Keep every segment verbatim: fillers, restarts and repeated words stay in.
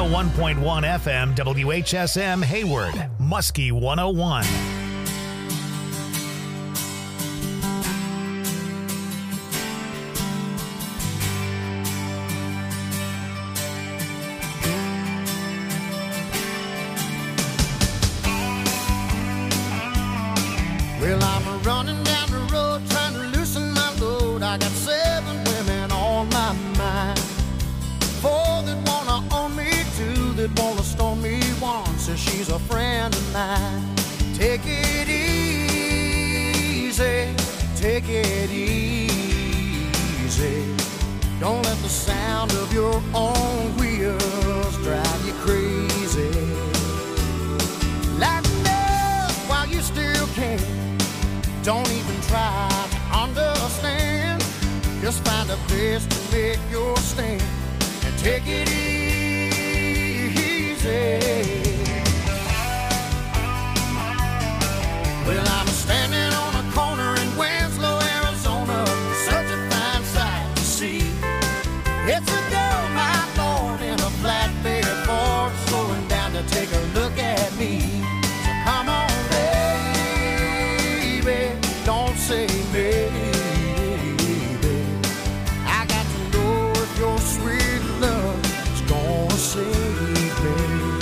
oh one point one F M, W H S M Hayward, Muskie one oh one. Well, I'm running down the road trying to loosen my load. I got seven women on my mind. Four that wanna own me, two that wanna stone me, one says she's a friend of mine. Take it easy, take it easy. Don't let the sound of your own wheels drive you crazy. Lighten up while you still can. Don't even try to understand. Just find a place to make your stand and take it easy. Well, I'm standing on a corner in Winslow, Arizona, such a fine sight to see. It's a girl, my lord, in a flatbed Ford, slowing down to take a look at me. So come on, don't say maybe. I got to know if your sweet love is gonna save me.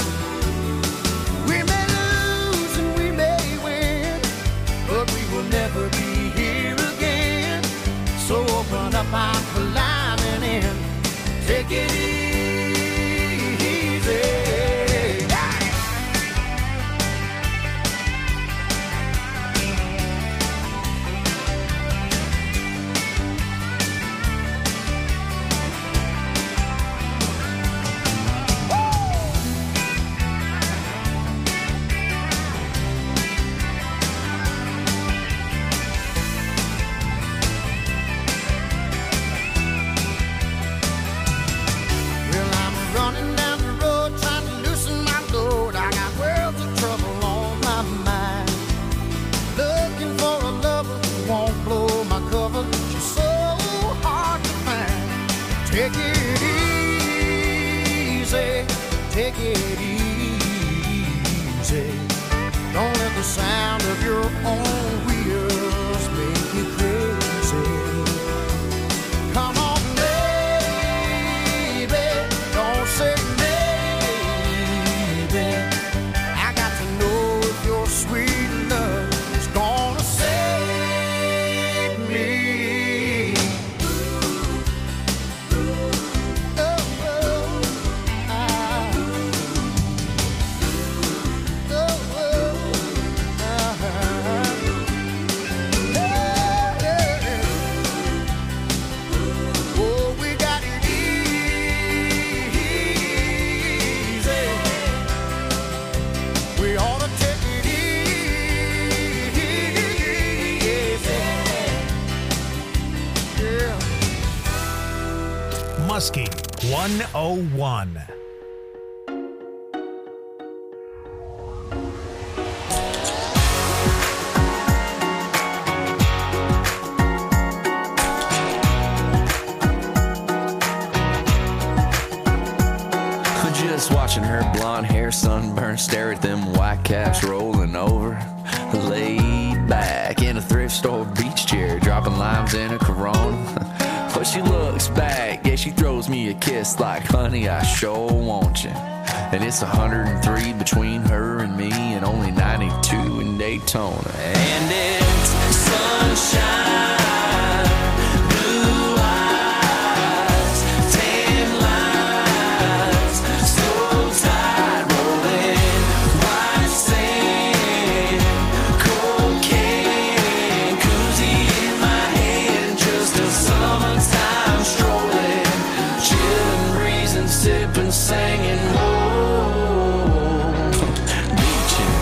We may lose and we may win, but we will never be here again. So open up, I'm climbing in. Take it easy. Take it easy, take it easy. Don't let the sound of your own wheels make you crazy. Come on, baby, don't say maybe. I got to know if your sweet love is gonna save me. Muskie one oh one. Just watching her blonde hair sunburn, stare at them white caps rolling over. Laid back in a thrift store beach chair, dropping limes in a Corona. But she looks back, yeah, she throws me a kiss like, honey, I sure want you. And it's one hundred three between her and me, and only ninety-two in Daytona. And it's sunshine. Singing, whoa, beaching.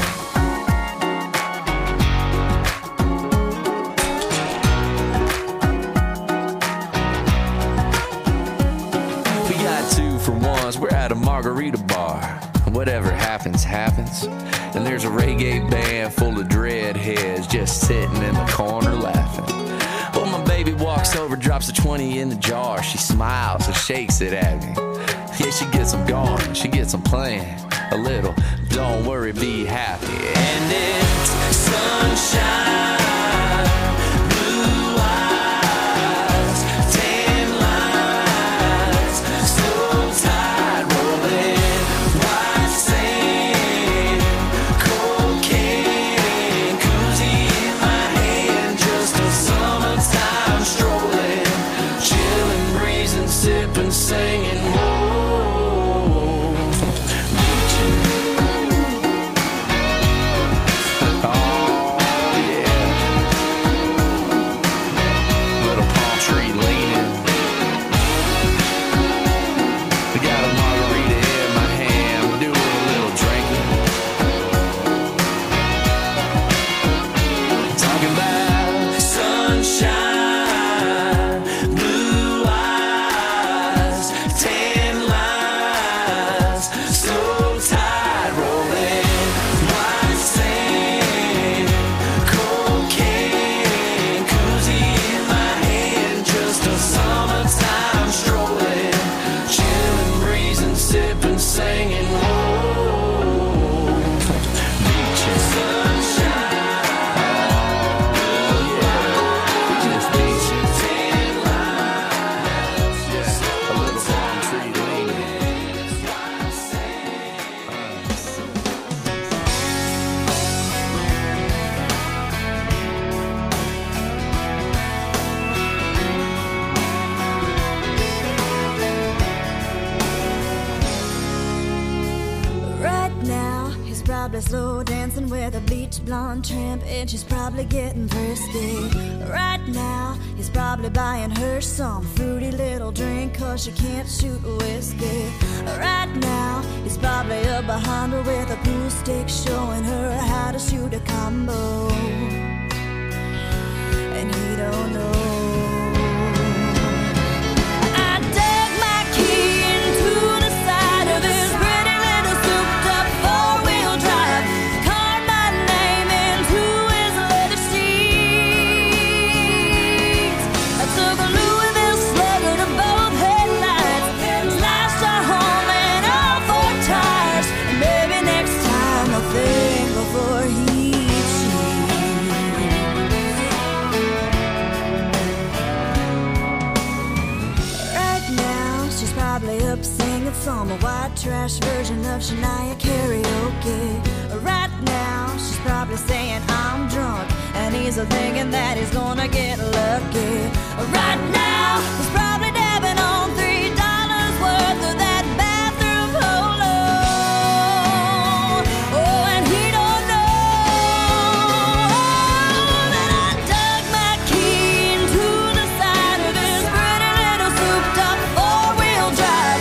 We got two for ones, we're at a margarita bar. Whatever happens, happens. And there's a reggae band full of dreadheads just sitting in the corner laughing. Well, my baby walks over, drops a twenty in the jar. She smiles and shakes it at me. Yeah, she gets them going, she gets them playing a little. Don't worry, be happy. And it's sunshine. Slow dancing with a bleach blonde tramp, and she's probably getting thirsty. Right now, he's probably buying her some fruity little drink, cause she can't shoot whiskey. Right now, he's probably up behind her with a pool stick, showing her how to shoot a combo. And he don't know. Some white trash version of Shania karaoke. Right now, she's probably saying I'm drunk, and he's thinking that he's gonna get lucky. Right now, he's probably dabbing on three dollars worth of that bathroom polo. Oh, and he don't know that I dug my key into the side of his pretty little souped-up four-wheel drive.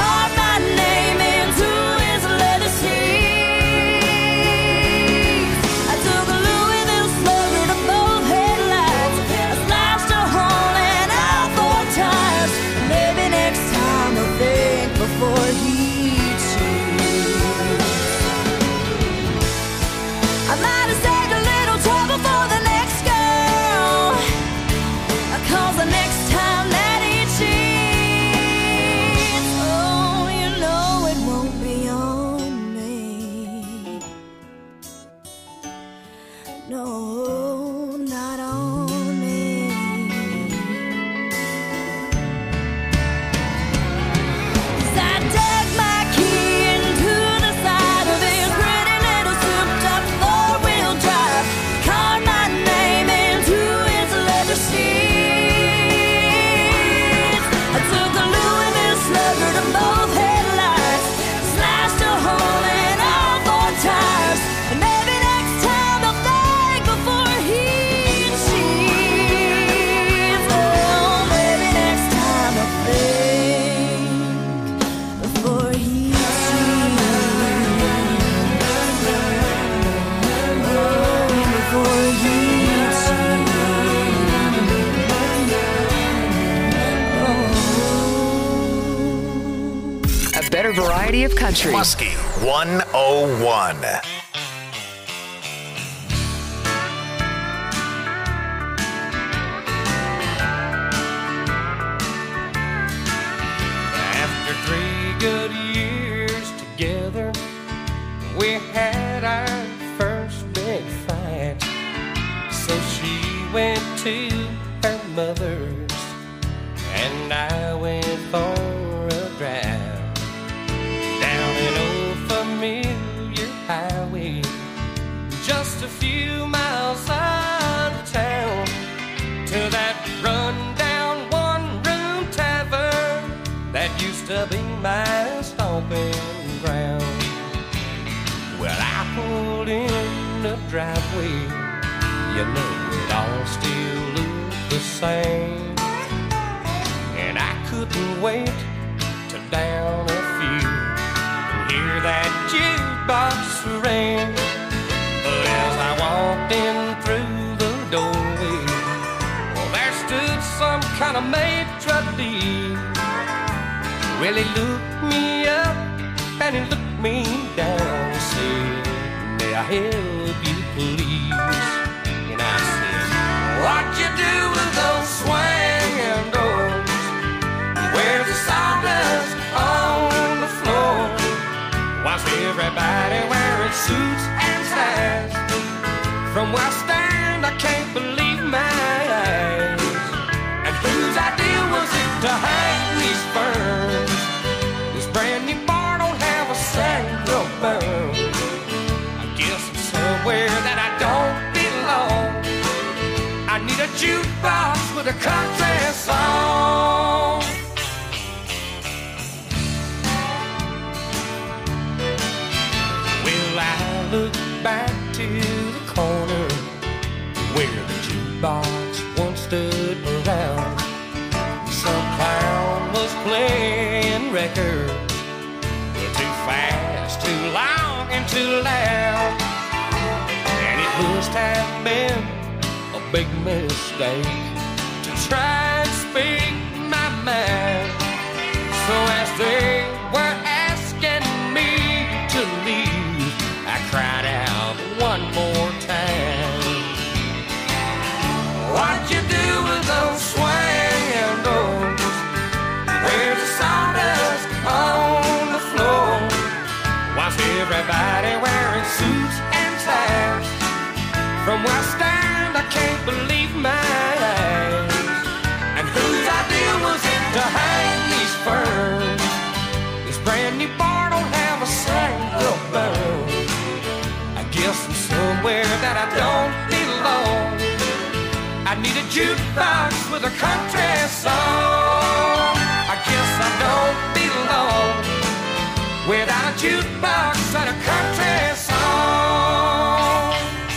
Better variety of country. Muskie one oh one. After three We had our first big fight, so she went to her mother's, and I went for a drive down an old familiar highway, just a few miles out of town, to that run-down one-room tavern that used to be my stomping ground. Well, I pulled in the driveway, you know it all still looked the same, and I couldn't wait to down a few and hear that jukebox ring. But as I walked in through the doorway, well, there stood some kind of maitre d'. Well, he looked me up and he looked me down and said, "May I help you, please?" And I said, "What you do with those swinging doors? Where's the sawdust on the floor? Why's everybody wearing suits and ties? From where I stand, I can't believe my eyes. And whose idea was it to hang these ferns? This brand new bar don't have a single burn. I guess I'm somewhere that I don't belong. I need a jukebox with a country song." Well, I look back to the corner where the jukebox once stood around. Some clown was playing records, too fast, too long, and too loud. And it must have been a big mistake to try and speak my mind. So as they were asking me to leave, I cried out one more time, "What you do with those swinging doors? Where's the sawdust on the floor? Why's everybody wearing suits and ties? From where I stand, I can't believe my eyes. And whose idea was it to hang these ferns? This brand new bar don't have a single burn. I guess I'm somewhere that I don't belong. I need a jukebox with a country song. I guess I don't belong without a jukebox and a country song."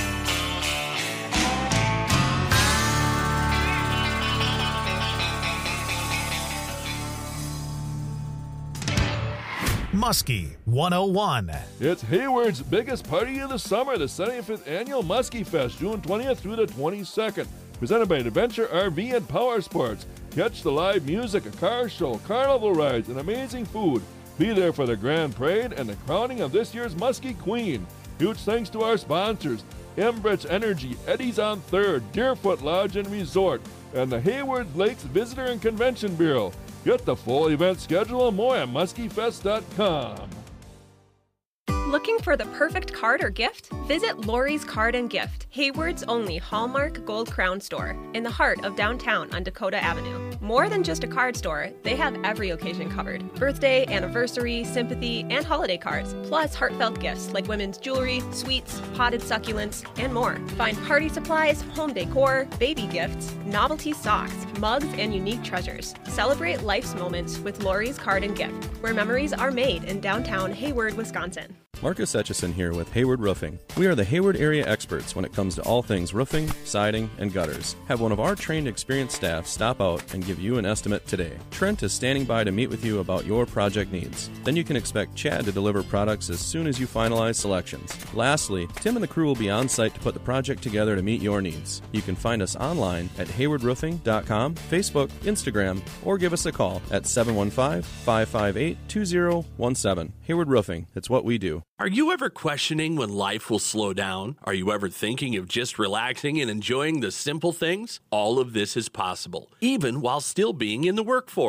Muskie one oh one. It's Hayward's biggest party of the summer, the seventy-fifth Annual Muskie Fest, June twentieth through the twenty-second. Presented by Adventure R V and Power Sports. Catch the live music, a car show, carnival rides, and amazing food. Be there for the grand parade and the crowning of this year's Muskie Queen. Huge thanks to our sponsors, Enbridge Energy, Eddie's on third, Deerfoot Lodge and Resort, and the Hayward Lakes Visitor and Convention Bureau. Get the full event schedule and more at muskie fest dot com. Looking for the perfect card or gift? Visit Lori's Card and Gift, Hayward's only Hallmark Gold Crown store, in the heart of downtown on Dakota Avenue. More than just a card store, they have every occasion covered. Birthday, anniversary, sympathy, and holiday cards, plus heartfelt gifts like women's jewelry, sweets, potted succulents, and more. Find party supplies, home decor, baby gifts, novelty socks, mugs, and unique treasures. Celebrate life's moments with Lori's Card and Gift, where memories are made in downtown Hayward, Wisconsin. Marcus Etchison here with Hayward Roofing. We are the Hayward area experts when it comes to all things roofing, siding, and gutters. Have one of our trained, experienced staff stop out and give you an estimate today. Trent is standing by to meet with you about your project needs. Then you can expect Chad to deliver products as soon as you finalize selections. Lastly, Tim and the crew will be on site to put the project together to meet your needs. You can find us online at hayward roofing dot com, Facebook, Instagram, or give us a call at seven one five, five five eight, two zero one seven. Hayward Roofing, it's what we do. Are you ever questioning when life will slow down? Are you ever thinking of just relaxing and enjoying the simple things? All of this is possible, even while still being in the workforce.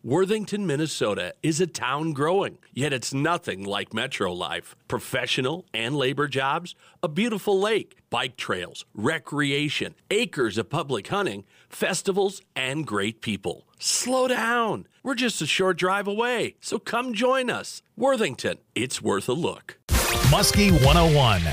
Worthington, Minnesota is a town growing, yet it's nothing like metro life. Professional and labor jobs, a beautiful lake, bike trails, recreation, acres of public hunting, festivals, and great people. Slow down. We're just a short drive away, so come join us. Worthington, it's worth a look. Muskie one oh one.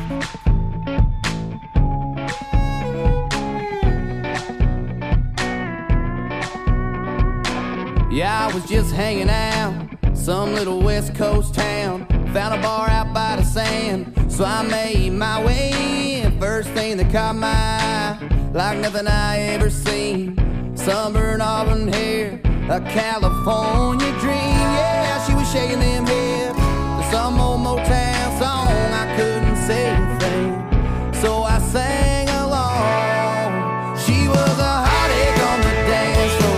Yeah, I was just hanging out, some little West Coast town. Found a bar out by the sand, so I made my way in. First thing that caught my eye, like nothing I ever seen. Sunburned auburn hair, a California dream. Yeah, she was shaking them hips to some old Motown song. I couldn't say a thing, so I sang along. She was a heartache on the dance floor.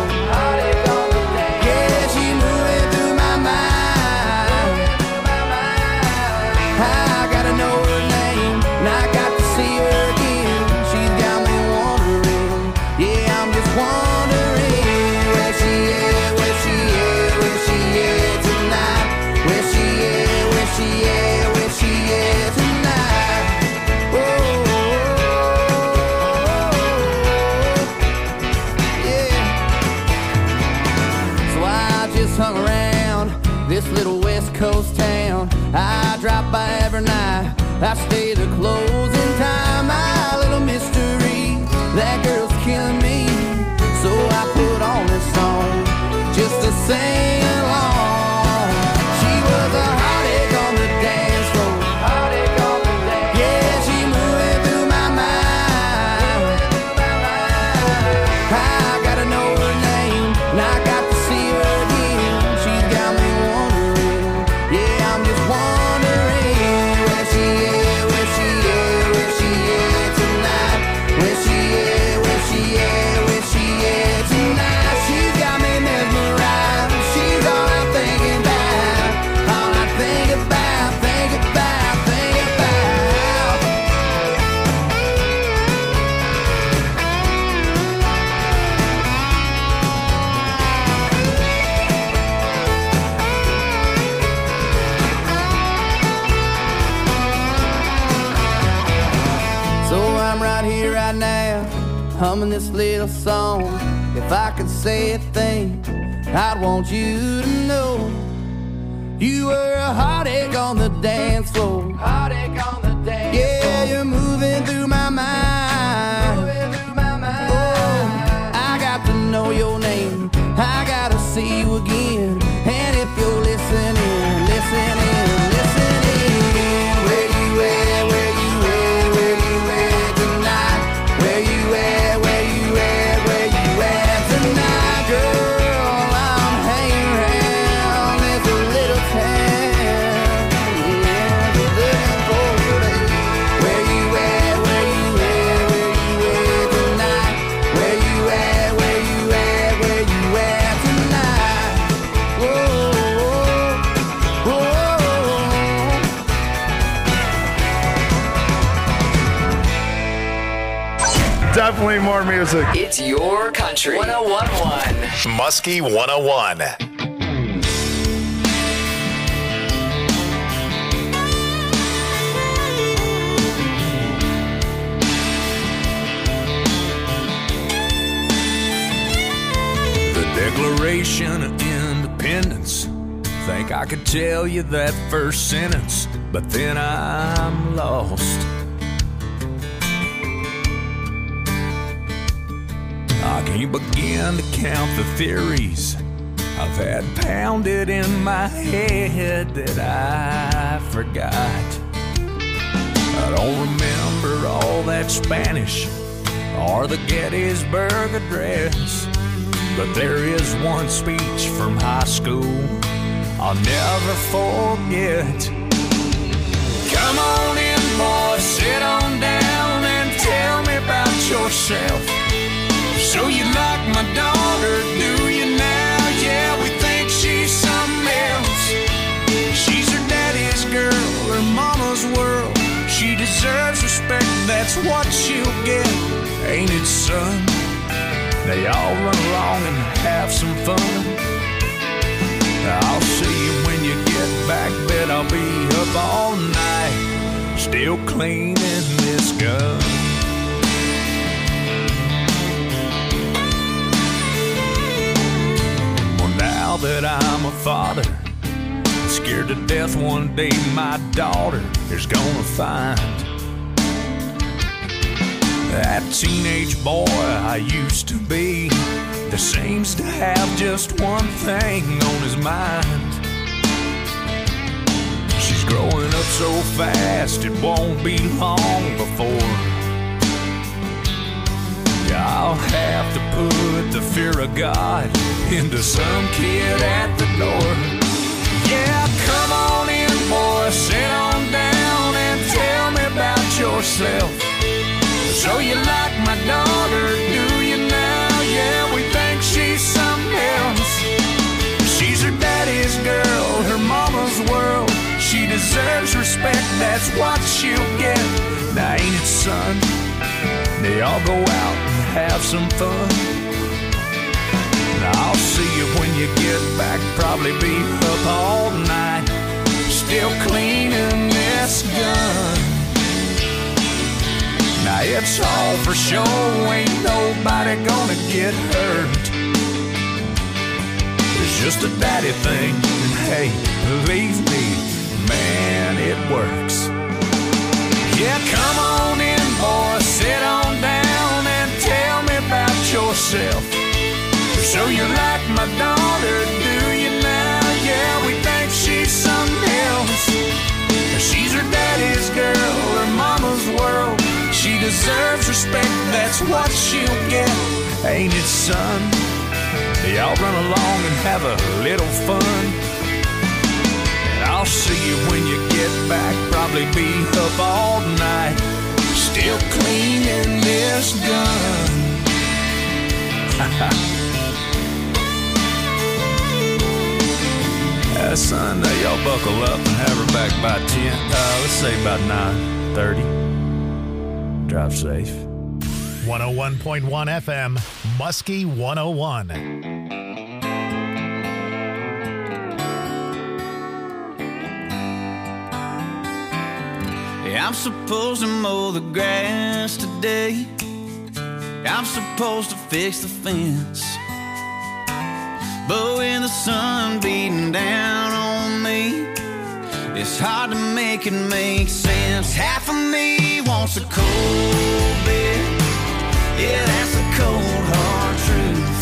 This little West Coast town, I drop by every night. I stay the closing time. My little mystery, that girl's killing me. So I put on this song just to sing along. She was a heartache on the dance floor. Heartache on the dance. Yeah, she moving through my mind. I gotta know her name, and I got to see her again. She's got me wondering. Yeah, I'm just wondering where she is, where she is, where she is tonight. Where she is, where she is, where she is tonight. She's got me mesmerized. She's all I'm thinking about. All I think about, think about, think about. So I'm right here, right now, humming this little song. If I could say a thing, I'd want you to know you were a heartache on the dance floor. Heartache on the dance floor. Yeah, you're moving through my mind. Moving through my mind. Oh, I got to know your name. I gotta see you again. And if you're listening, listening, listening, where you at, where you at, where you at tonight? Where you at, where you at, where you at tonight, girl? I'm hanging around this little town. Yeah, just looking for you. Where you at, where you at, where you at tonight? Where you at, where you at, where you at tonight? Whoa, whoa, whoa. Definitely more music. It's your country. one oh one point one. Muskie one oh one. The Declaration of Independence. Think I could tell you that first sentence, but then I'm lost. I can't begin to count the theories I've had pounded in my head that I forgot. I don't remember all that Spanish or the Gettysburg Address, but there is one speech from high school I'll never forget. Come on in, boys, sit on down and tell me about yourself. So you like my daughter, do you now? Yeah, we think she's something else. She's her daddy's girl, her mama's world. She deserves respect, that's what she'll get. Ain't it, son? They all run along and have some fun. I'll see you when you get back, bet I'll be up all night, still cleaning this gun. Well, now that I'm a father, I'm scared to death one day my daughter is gonna find that teenage boy I used to be that seems to have just one thing on his mind. She's growing up so fast, it won't be long before I'll have to put the fear of God into some kid at the door. Yeah, come on in, boy, sit on down and tell me about yourself. So you like my daughter, do you now? Yeah, we think she's something else. She's her daddy's girl, her mama's world. She deserves respect, that's what she'll get. Now ain't it, son? They all go out and have some fun. Now I'll see you when you get back, probably be up all night, still cleaning this gun. Now it's all for show, ain't nobody gonna get hurt. It's just a daddy thing, and hey, believe me, man, it works. Yeah, come on in, boy, sit on down and tell me about yourself. So you like my daughter, do you now? Yeah, we think she's something else. She's her daddy's girl, her mama's world. She deserves respect, that's what she'll get. Ain't it, son? Y'all run along and have a little fun. And I'll see you when you get back, probably be up all night, still cleaning this gun. uh, son, uh, y'all buckle up and have her back by ten. Uh, let's say about nine thirty. Drive safe. one oh one point one F M, Muskie one oh one. Yeah, I'm supposed to mow the grass today. I'm supposed to fix the fence. But when the sun beating down on me, it's hard to make it make sense. Half of me wants a cold beer. Yeah, that's the cold hard truth.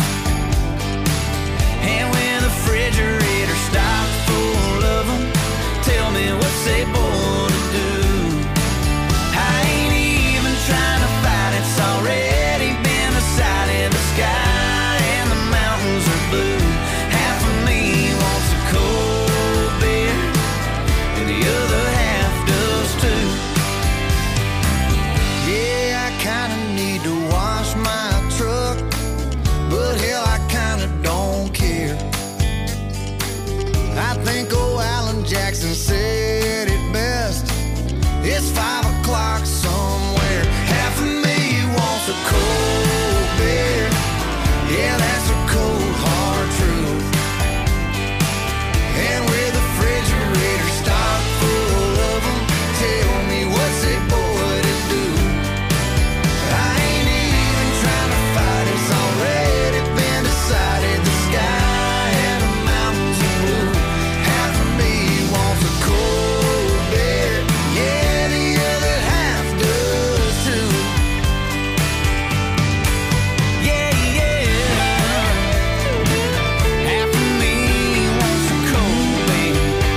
And when the refrigerator stocked full of them, tell me what's they born to do. I ain't even trying to fight, it's already been decided. The sky and the mountains are blue. Half of me wants a cold beer, and the other half does too. Yeah, I kinda need to wash my truck, but hell, I kinda don't care. I think old Alan Jackson said it best. It's five o'clock somewhere. Half of me wants a cold beer. Yeah, that's a cold hard truth. And with the refrigerator stocked full of them, tell me what's a boy to do. I ain't even trying to fight, it's already been decided. The sky and the mountains are blue. Half of me wants a cold beer. Yeah, the other half does too. Yeah, yeah. Half of me wants a cold beer.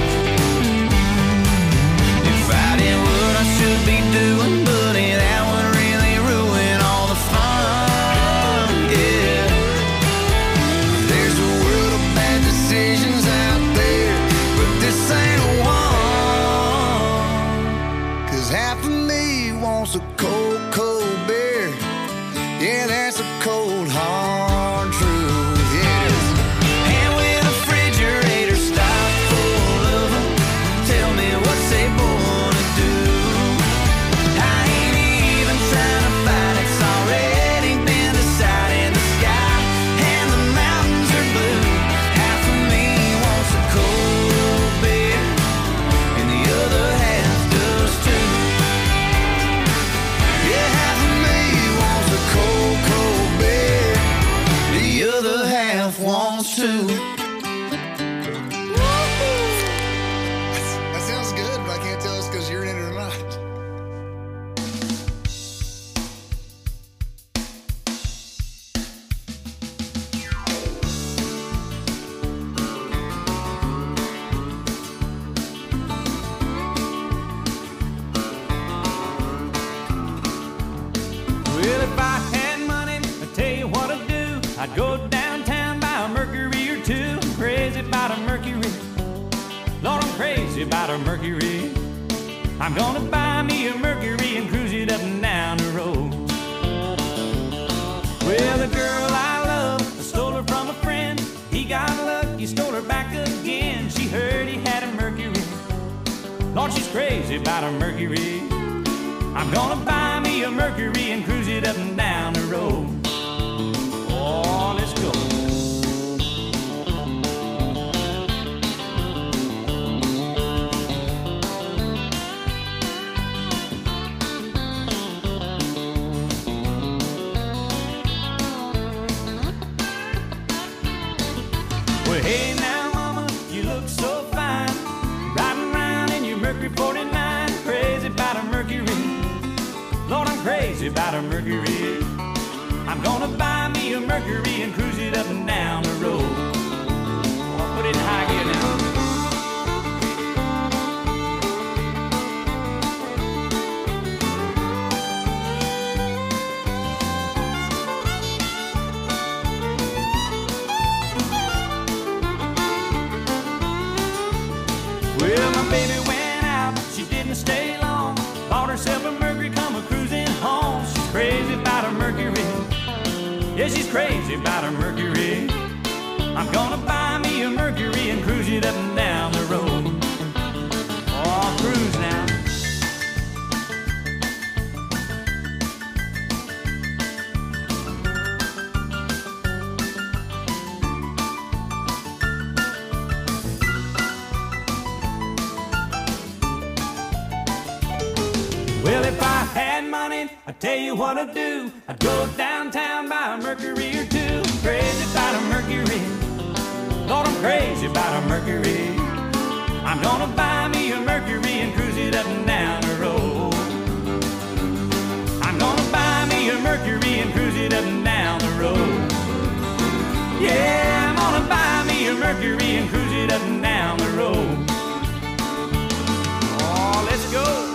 If I did what I should be doing, buddy, that would really ruin all the fun. Yeah. There's a world of bad decisions out there, but this ain't a one. Cause half of me wants a cold, cold beer. Yeah, that's a cold, hard truth. Yes. And with the refrigerator stocked full of them, tell me what's they born to do. I ain't even trying to fight, it's already been decided. The sky and the mountains are blue. Half of me wants a too. That sounds good, but I can't tell it's because you're in it or not. Well, if I had money, I'd tell you what I'd do. I'd go downtown, buy a Mercury or two. I'm crazy about a Mercury. Lord, I'm crazy about a Mercury. I'm gonna buy me a Mercury and cruise it up and down the road. Well, the girl I love, I stole her from a friend. He got lucky, stole her back again. She heard he had a Mercury. Lord, she's crazy about a Mercury. I'm gonna buy me a Mercury and cruise it up and down the road. Oh, let's go. Well, hey now, mama, you look so fine. Riding around in your Mercury forty-nine. Crazy about a Mercury. Lord, I'm crazy about a Mercury. I'm gonna buy me a Mercury and cruise it up and down the road. I'll put it in high gear now. Well, my baby went out, she didn't stay long. Bought herself a Mercury, come a cruising home. She's crazy about a Mercury. Yeah, she's crazy about a Mercury. I'm gonna buy me a Mercury and cruise it up and down the road. Oh, cruise now. Well, if I had money, I'd tell you what I'd do. I'd go downtown, buy a Mercury or two. Crazy about a Mercury. Lord, I'm crazy about a Mercury. I'm gonna buy me a Mercury and cruise it up and down the road. I'm gonna buy me a Mercury and cruise it up and down the road. Yeah, I'm gonna buy me a Mercury and cruise it up and down the road. Oh, let's go.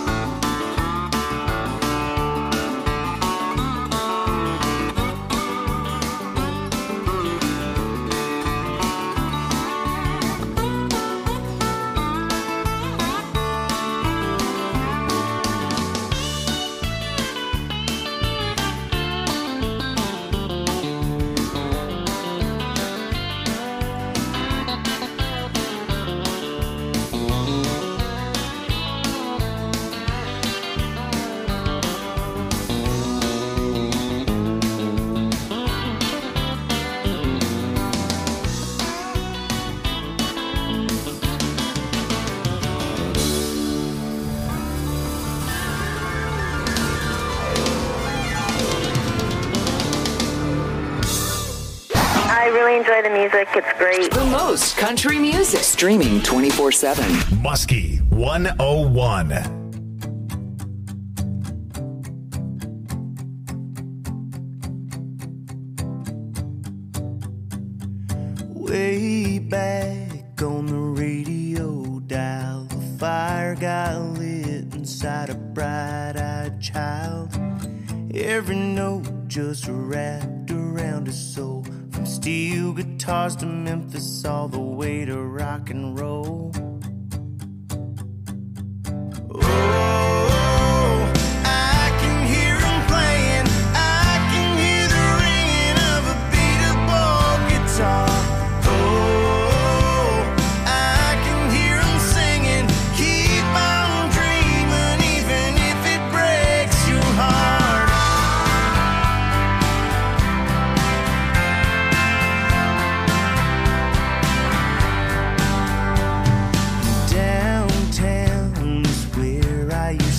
I really enjoy the music. It's great. The most country music. Streaming twenty-four seven. Muskie one oh one. Way back on the radio dial, the fire got lit inside a bright-eyed child. Every note just wrapped around his soul, from steel guitars to Memphis, all the way to rock and roll. Oh, I can hear him playing, I can hear the ringing of a beatable guitar. Oh, I can hear him singing, keep on dreaming, even if it breaks your heart. Downtown is where I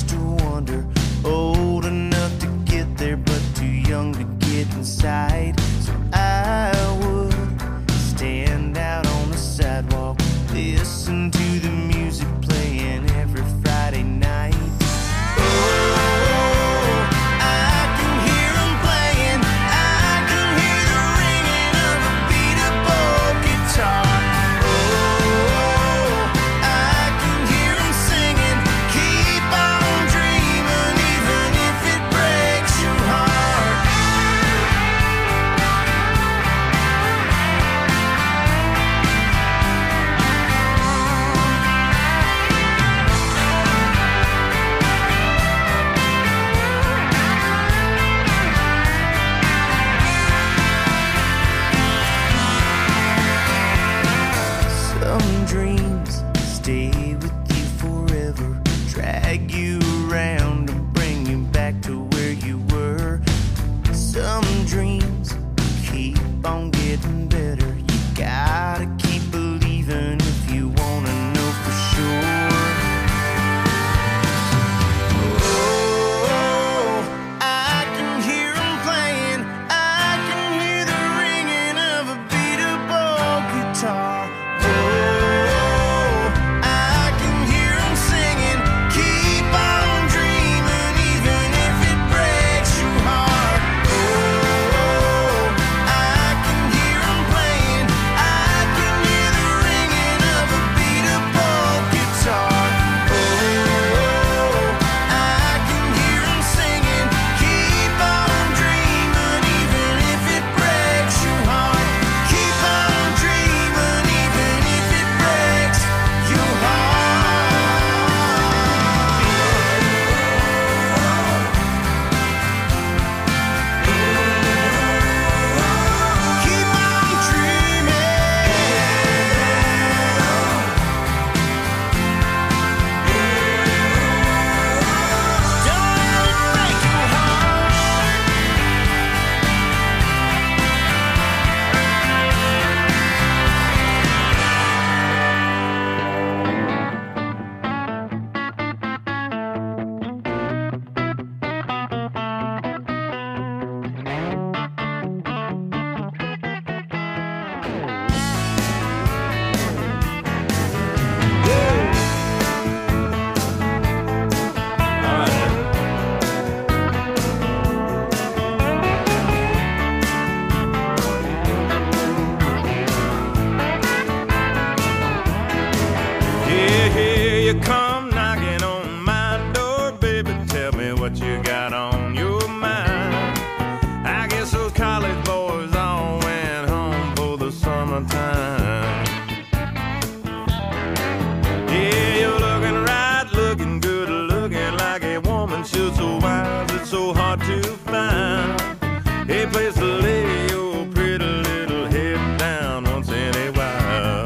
windshield so wide it's so hard to find a place to lay your pretty little head down once in a while.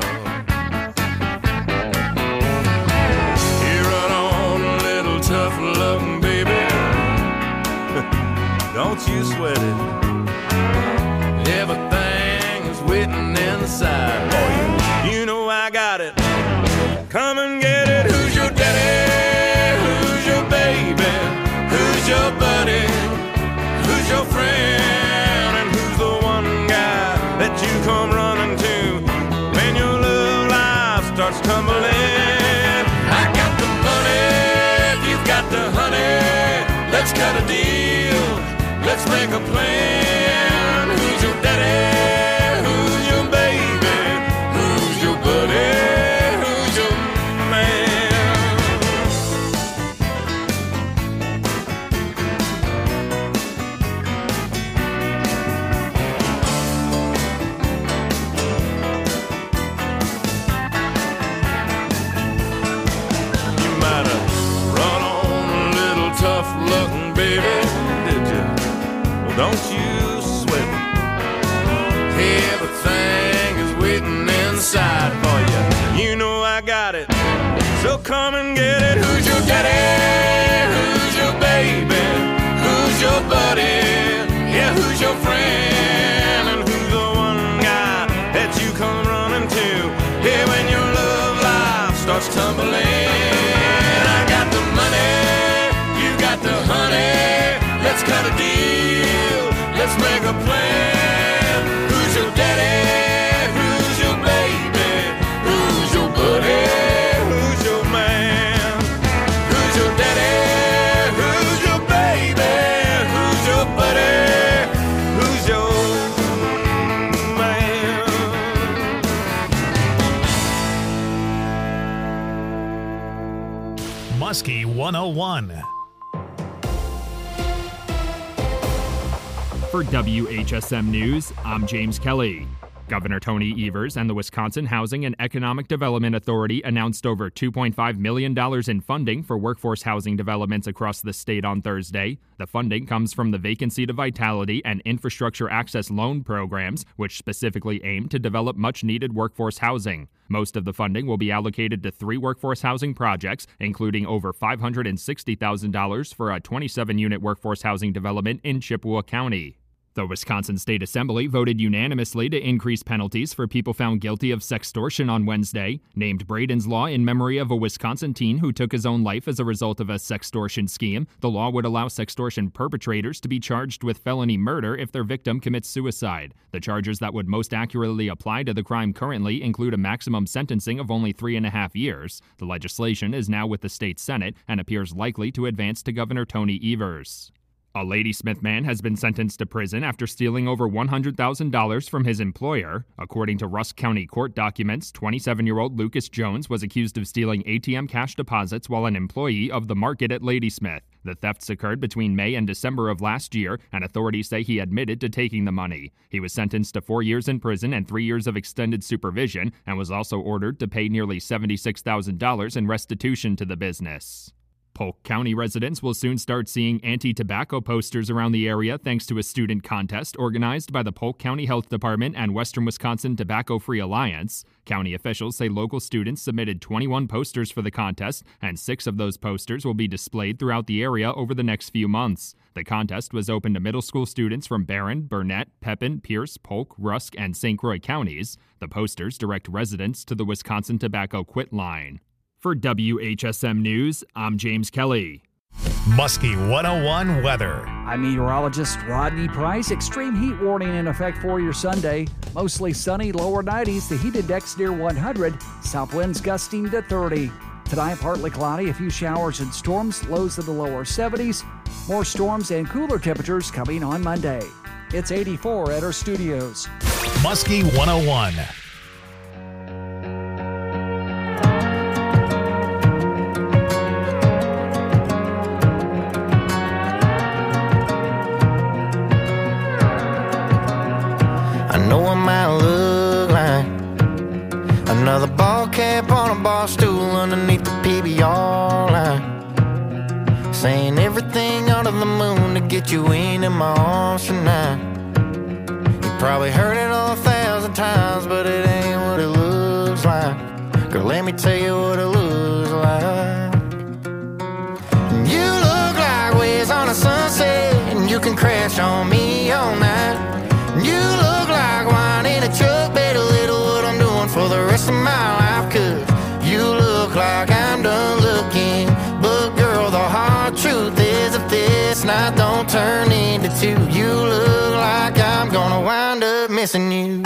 You run on a little tough loving, baby. Don't you sweat it. Everything is waiting inside for you. You know I got it. Come and get it. Who's your daddy? Who's your baby? Who's your buddy? Who's your friend? And who's the one guy that you come running to when your love life starts tumbling? I got the money, if you've got the honey. Let's cut a deal, let's make a plan. Who's your daddy? Who's your baby? Who's your buddy? Don't you sweat it. Everything is waiting inside for you. You know I got it. So come and get it. Who's your daddy? Who's your baby? Who's your buddy? Yeah, who's your friend? And who's the one guy that you come running to? Yeah, when your love life starts tumbling. I got the money, you got the honey. Let's cut a deal, let's make a plan. Who's your daddy? Who's your baby? Who's your buddy? Who's your man? Who's your daddy? Who's your baby? Who's your buddy? Who's your man? Muskie one oh one. For W H S M News, I'm James Kelly. Governor Tony Evers and the Wisconsin Housing and Economic Development Authority announced over two point five million dollars in funding for workforce housing developments across the state on Thursday. The funding comes from the Vacancy to Vitality and Infrastructure Access Loan programs, which specifically aim to develop much-needed workforce housing. Most of the funding will be allocated to three workforce housing projects, including over five hundred sixty thousand dollars for a twenty-seven unit workforce housing development in Chippewa County. The Wisconsin State Assembly voted unanimously to increase penalties for people found guilty of sextortion on Wednesday, named Braden's Law in memory of a Wisconsin teen who took his own life as a result of a sextortion scheme. The law would allow sextortion perpetrators to be charged with felony murder if their victim commits suicide. The charges that would most accurately apply to the crime currently include a maximum sentencing of only three and a half years. The legislation is now with the state Senate and appears likely to advance to Governor Tony Evers. A Ladysmith man has been sentenced to prison after stealing over one hundred thousand dollars from his employer. According to Rusk County court documents, twenty-seven-year-old Lucas Jones was accused of stealing A T M cash deposits while an employee of the market at Ladysmith. The thefts occurred between May and December of last year, and authorities say he admitted to taking the money. He was sentenced to four years in prison and three years of extended supervision, and was also ordered to pay nearly seventy-six thousand dollars in restitution to the business. Polk County residents will soon start seeing anti-tobacco posters around the area thanks to a student contest organized by the Polk County Health Department and Western Wisconsin Tobacco-Free Alliance. County officials say local students submitted twenty-one posters for the contest, and six of those posters will be displayed throughout the area over the next few months. The contest was open to middle school students from Barron, Burnett, Pepin, Pierce, Polk, Rusk, and Saint Croix counties. The posters direct residents to the Wisconsin Tobacco Quit line. For W H S M News, I'm James Kelly. Muskie one oh one weather. I'm meteorologist Rodney Price. Extreme heat warning in effect for your Sunday. Mostly sunny, lower nineties. The heat index near one hundred. South winds gusting to thirty. Tonight, partly cloudy, a few showers and storms, lows in the lower seventies. More storms and cooler temperatures coming on Monday. It's eighty-four at our studios. Muskie one oh one. I know I might look like another ball cap on a bar stool underneath the P B R line, saying everything anything under the moon to get you into my arms tonight. You probably heard it a thousand times, but it ain't what it looks like. Girl, let me tell you what it looks like. You look like waves on a sunset, and you can crash on me all night. You look like wine in a truck, better little what I'm doing for the rest of my life. Cause you look like I'm done looking, but girl, the hard truth is if this night don't turn into two, you look like I'm gonna wind up missing you.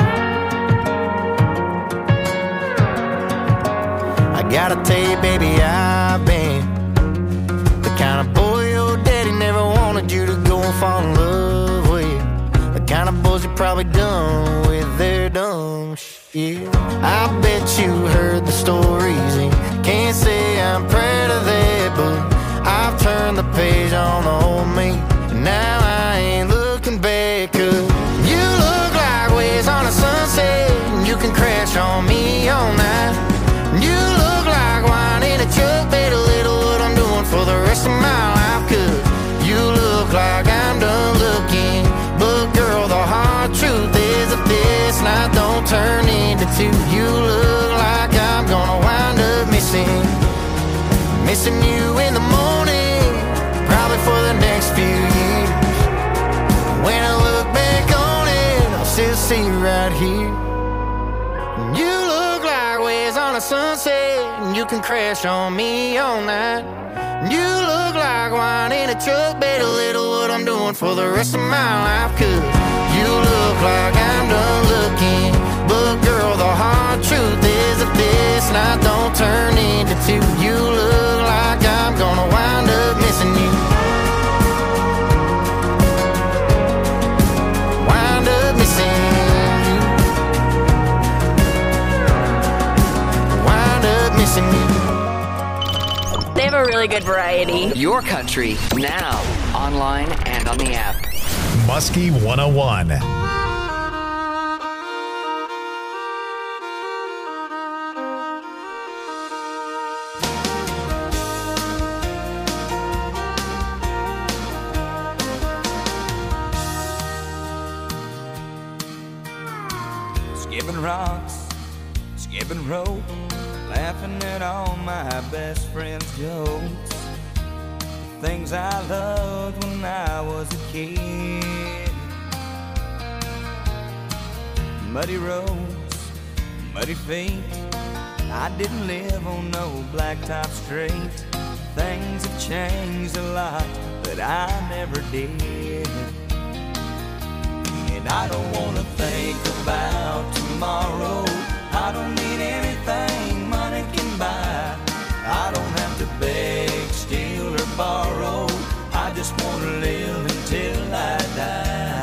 I gotta tell you, baby, I've been the kind of boy your daddy never wanted you to go and fall in love with. The kind of boys you probably done with their dumb shit. I bet you heard the stories and can't say I'm proud of that, but I've turned the page on the old me, and now I ain't looking back. Cause you look like waves on a sunset, and you can crash on me all night. You look like wine in a truck, better little what I'm doing for the rest of my life. Cause you look like I'm done looking, but girl, the hard truth is if this night don't turn into two, you look like I'm gonna wind up missing Missing you in the morning, probably for the next few years. When I look back on it, I'll still see you right here. You look like waves on a sunset, and you can crash on me all night. You look like wine in a truck, better little what I'm doing for the rest of my life. Cause you look like I'm done looking, but girl, the hard truth is if this night don't turn into two, you look like I'm gonna wind up missing you. Wind up missing you. Wind up missing you. They have a really good variety. Your country, now, online and on the app. Muskie one oh one. Skipping rocks, skipping rope, laughing at all my best friends' jokes. Things I loved when I was a kid. Muddy roads, muddy feet. I didn't live on no blacktop street. Things have changed a lot, but I never did. And I don't wanna think about tomorrow. I don't need anything money can buy. I don't have to beg, steal, or borrow. I just wanna live until I die.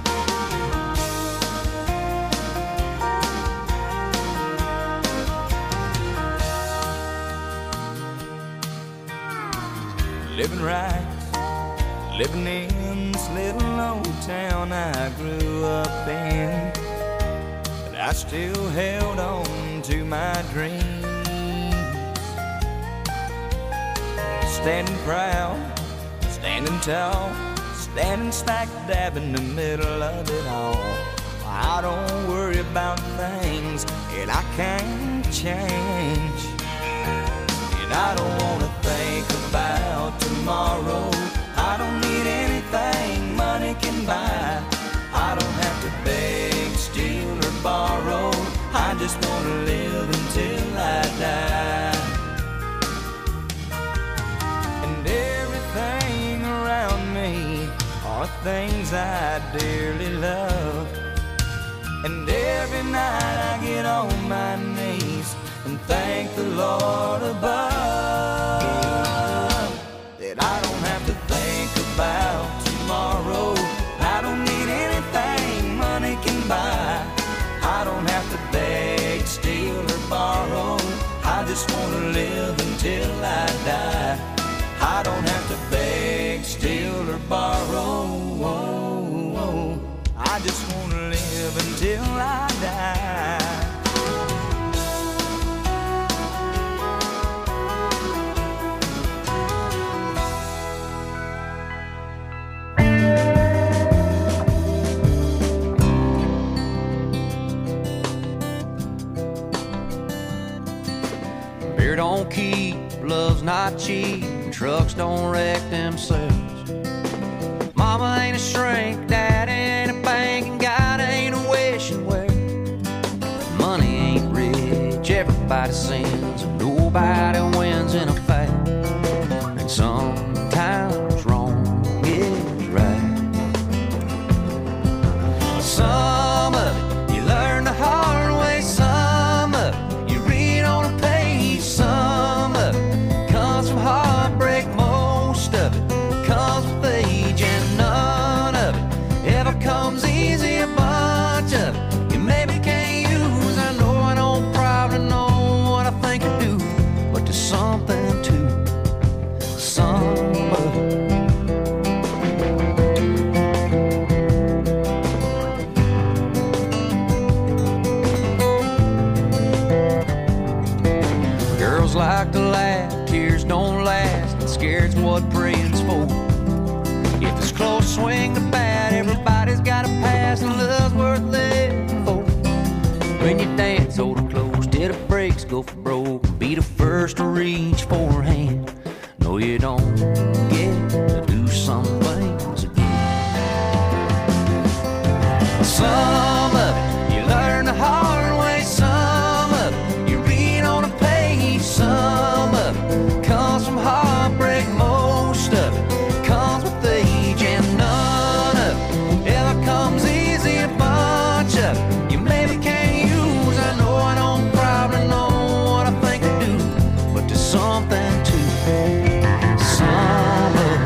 Living right, living in this little old town I grew up in, but I still held on to my dreams. Standing proud, standing tall, standing smack dab in the middle of it all. I don't worry about things that I can't change. And I don't wanna think about tomorrow. I don't need anything money can buy. I don't have to beg, steal, or borrow. I just wanna live until I die. And everything around me are things I dearly love. And every night I get on my knees and thank the Lord above that I don't have to think about tomorrow. I don't need anything money can buy. I don't have to beg, steal, or borrow. I just wanna live until I die. I don't have to beg, steal, or borrow. I just wanna live until I die. oil's not cheap, trucks don't wreck themselves. Mama ain't a shrink, Dad ain't a bank, and God ain't a wishing well. Money ain't rich, everybody sins, and nobody wins in a fight. And sometimes wrong is right. Some of it you learn the hard way, some of it you read on a page, some of it comes from heartbreak, most of it comes with age, and none of it ever comes easy. A bunch of it you maybe can't use. I know I don't probably know what I think I do, but there's something to some of it. Girls like to laugh, tears don't last, and scared's what praying's for. If it's close, swing the bat, everybody's got a pass, and love's worth living for. When you dance, hold it close till the brakes go for broke. Be the first to reach for her hand. No, you don't get to do some things again. Some of it you learn the hard way, some of it you read on a page, some of it comes from heartbreak, most of it comes with age, and none of it ever comes easy. A bunch of it you maybe can't use. I know I don't probably know what I think I do, but there's something to some of it.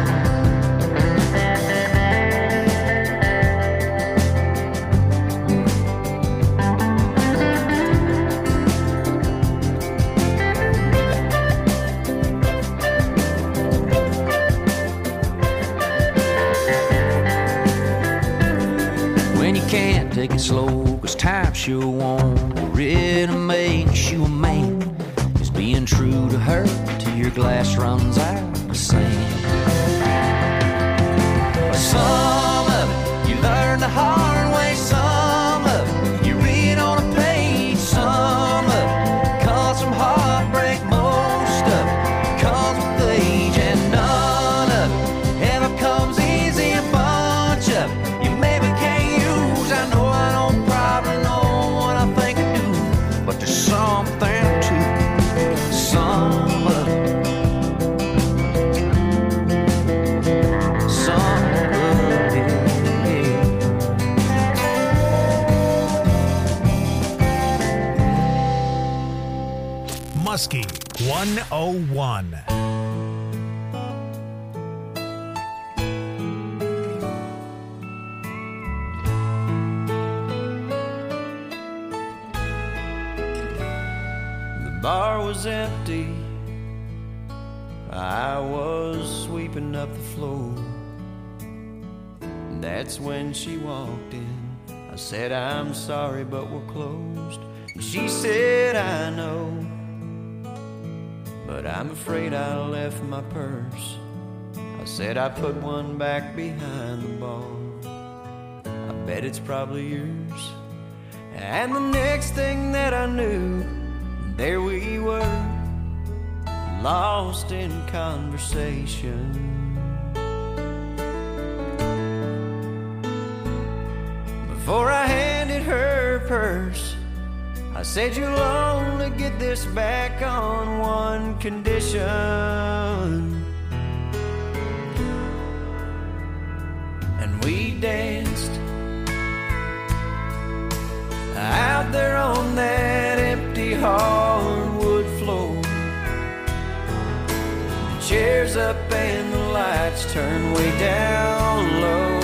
When you can't take it slow, cause time sure won't really makes you a man. Is being true to her till your glass runs out of sand. Some of it you learn the hard way, some of it you read on a page, some of it comes from heartbreak, most of it comes with age, and none of it ever comes easy. A bunch of it you maybe can't use. I know I don't probably know what I think I do, but there's something to some of it. Some of it, yeah. Muskie one oh one. The bar was empty, I was sweeping up the floor. That's when she walked in. I said, I'm sorry, but we're closed. And she said, I know, but I'm afraid I left my purse. I said, I put one back behind the bar. I bet it's probably yours. And the next thing that I knew, there we were, lost in conversation. Before I handed her purse, I said, you'll only get this back on one condition. And we danced out there on that empty hardwood floor. The chairs up and the lights turned way down low.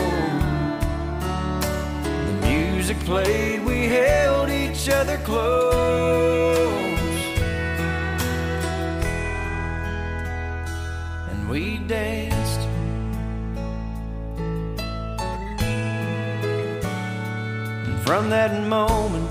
The music played, we held each other close, and we danced. And from that moment,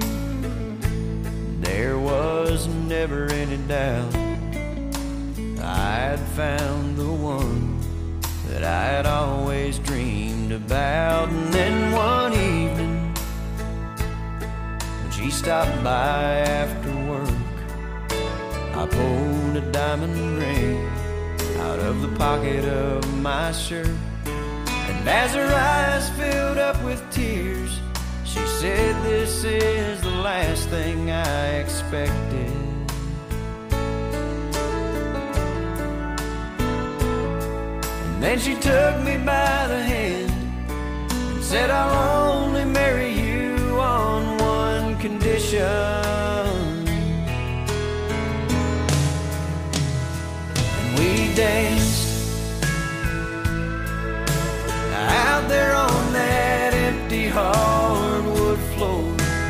there was never any doubt I'd found the one that I'd always dreamed about. And then one evening, when she stopped by after work, I pulled a diamond ring out of the pocket of my shirt. And as her eyes filled up with tears, she said, this is the last thing I expected. And then she took me by the hand and said, I'll only marry you on one condition. And we danced out there on that empty hardwood floor.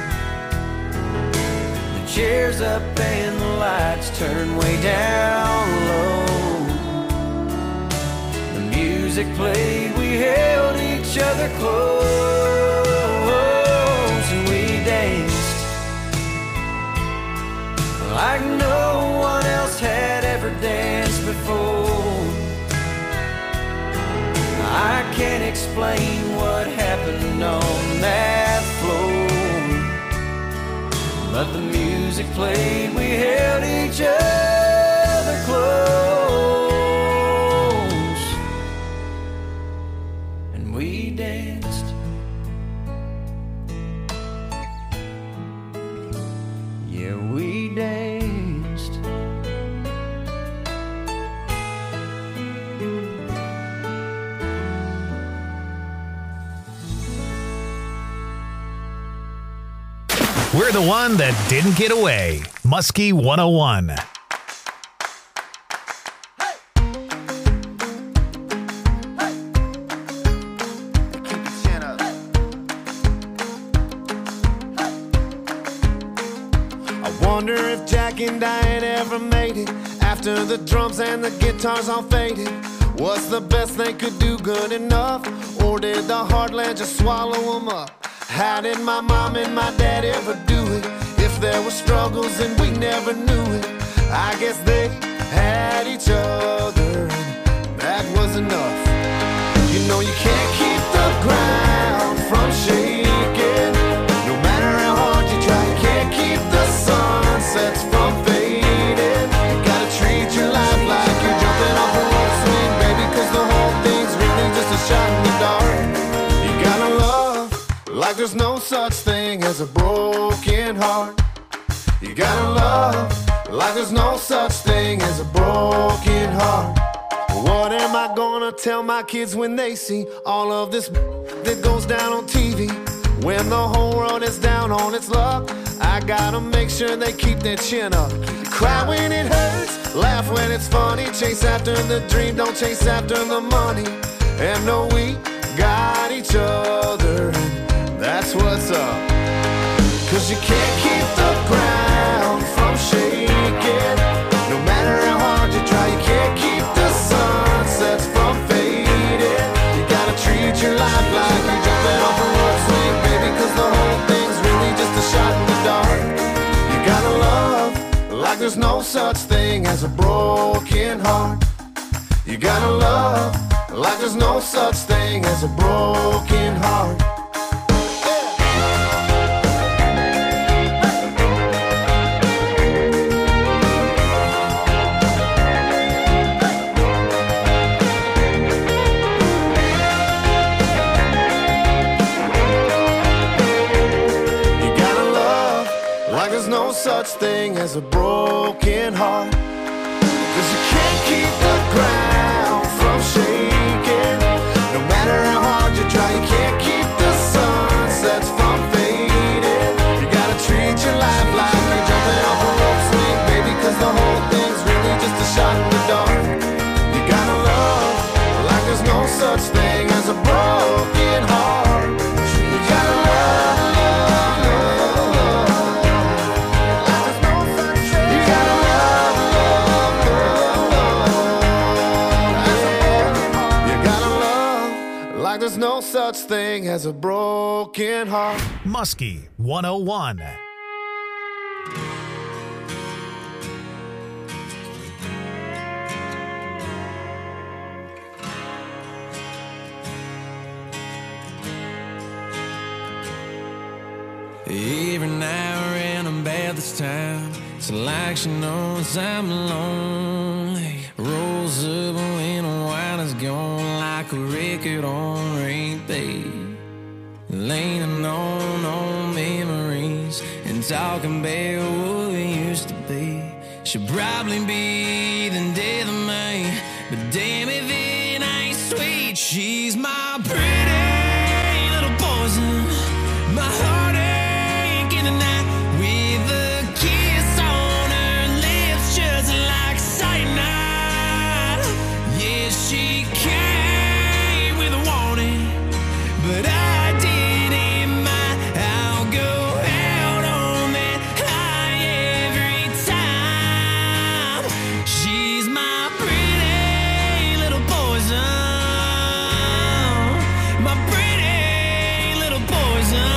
The chairs up and the lights turned way down low. The music played, we held each other close, and we danced like no one else had ever danced before. I can't explain what happened on that floor, but the music played, we held each other close, and we danced. Yeah, we danced. We're the one that didn't get away. Muskie one oh one. I wonder if Jack and Diane ever made it after the drums and the guitars all faded. Was the best they could do good enough, or did the heartland just swallow them up? How did my mom and my dad ever do it? If there were struggles and we never knew it, I guess they had each other, and that was enough. You know you can't keep the ground from shaking. No matter how hard you try, you can't keep the sunsets from fading. You gotta treat your life like you're jumping off a rope swing, baby, cause the whole thing's really just a shot in the dark. You gotta love like there's no such thing as a broken heart. You gotta love like there's no such thing as a broken heart. What am I gonna tell my kids when they see all of this that goes down on T V? When the whole world is down on its luck, I gotta make sure they keep their chin up. Cry when it hurts, laugh when it's funny, chase after the dream, don't chase after the money. And know we got each other, and that's what's up. Cause you can't keep the ground from shaking. No matter how hard you try, you can't keep the sunsets from fading. You gotta treat your life like you're jumping off a rope swing, baby, cause the whole thing's really just a shot in the dark. You gotta love like there's no such thing as a broken heart. You gotta love like there's no such thing as a broken heart. Such thing as a broken heart. Cause you can't keep the ground from shaking. No matter how hard you try, you can't keep the sunsets from fading. You gotta treat your life like you're jumping off a rope swing, baby, cause the whole thing's really just a shot in the dark. You gotta love like there's no such thing as a broken heart. You gotta love, love, love, love. There's no such thing as a broken heart. Muskie one oh one. Every now and then I'm bad this time. It's like she knows I'm lonely. Rolls up when the wine is gone, like a record on repeat. Leaning on old memories and talking about what we used to be. Should probably be the death of me, but damn if it ain't sweet. She's my pretty little poison, my heartache in the night, with a kiss on her lips just like cyanide. Yeah, she came with a warning, but I didn't mind. I'll go out on that high every time. She's my pretty little poison, my pretty little poison.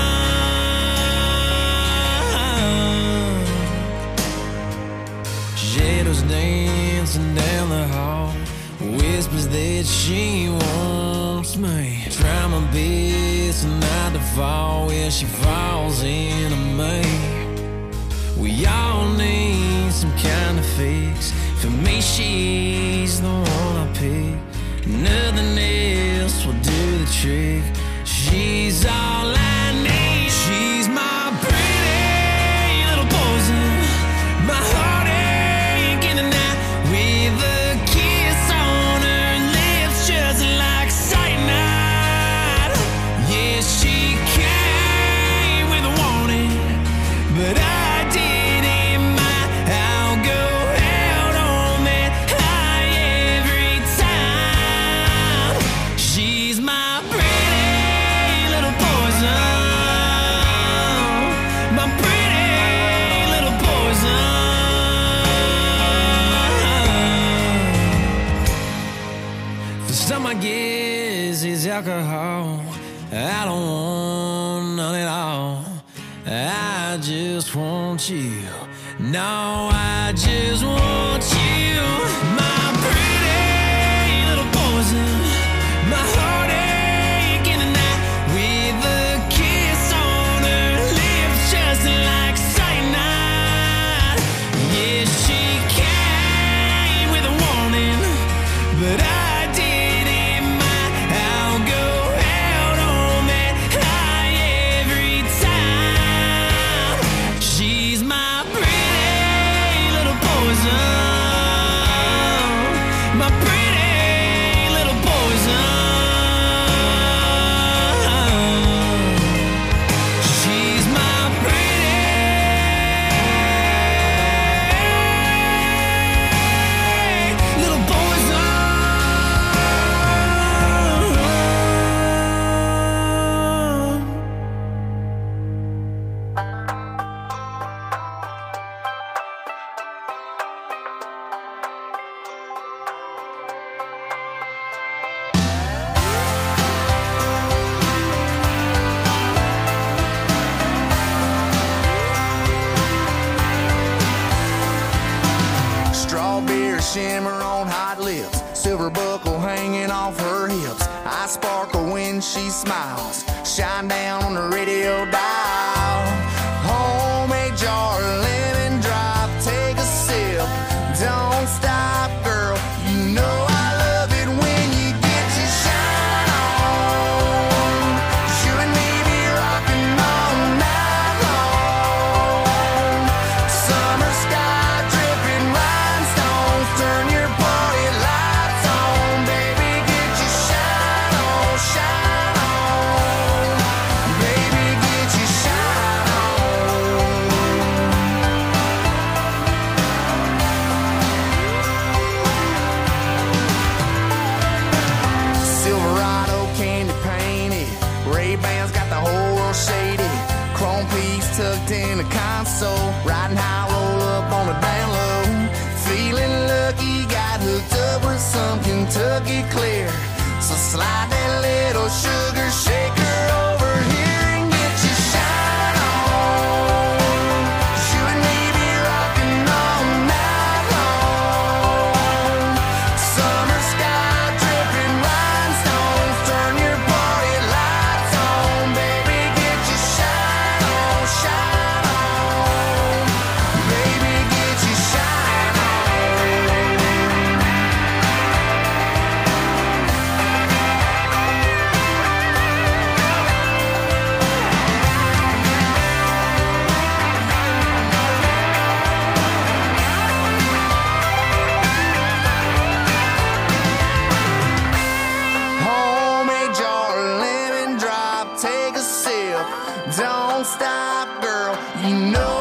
Shadows dancing down the hall, whispers that she wants me. Try my best not to fall where she falls into me. We all need some kind of fix. For me, she's the one I pick. Nothing else will do the trick. She's all I need. She's my pretty little poison, my heartache in the night, with a kiss on her lips just like cyanide. Yeah, she came with a warning, but I didn't mind. I'll go out on that high every time. She's my pretty little poison, my pretty little poison. For some, I guess it's alcohol. I don't want none at all. I just want you. No, I just want you. My pretty little poison, my heartache in the night, with a kiss on her lips just like cyanide. Yeah, she came with a warning, but I didn't mind. I'll go out on that high every time. She's my pretty little poison, my pretty little poison. She's my pretty little poison. Strawberry shimmer on hot lips, silver buckle hanging off her hips. I sparkle when she smiles, shine down on the radio dial. Homemade jar, lemon drop, take a sip. Don't stop, girl, you know I love it when you get your shine on. You and me be rocking all night long. Summer sky dripping rhinestones, turn your party lights on. Baby, get your shine on, shine on. Baby, get your shine on. Silverado candy painted, Ray-Bans got the whole world shaded. Chrome piece tucked in the console, riding high, roll up on the down low. Feeling lucky, got hooked up with some Kentucky clear. So slide that little sugar shaker over here and get your shine on. You and me be rocking all night long. Summer sky dripping rhinestones, turn your party lights on. Baby, get your shine on, shine on. Baby, get stop, girl. You know